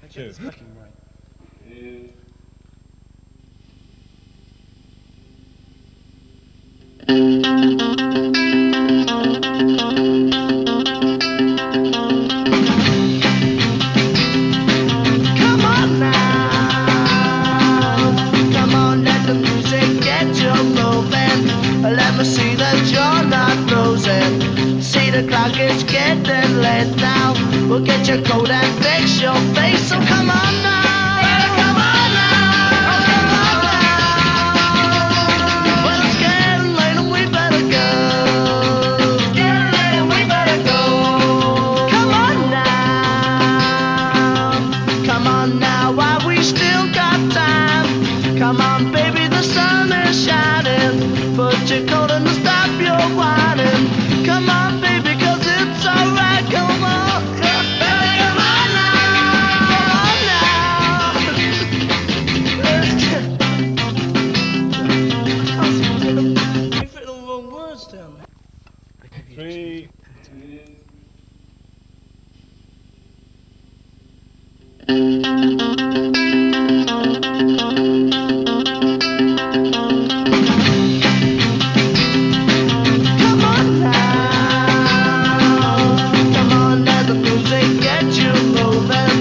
Two. Fucking right. Come on now, come on, let the music get you moving. Let me see that you're not losing. See the clock is getting late now. We'll get your coat and fix your face. So come on now, come on now, come on now. Well, it's getting late and we better go. It's getting late and we better go. Come on now. Come on now, while we still got time. Come on, baby, the sun is shining. Put your coat on and stop your whining. Come on, baby, 'cause it's alright. Come on, come on now, come on now. Let's get. You've written the wrong words down. Three. Come on now, come on, let the music get you moving.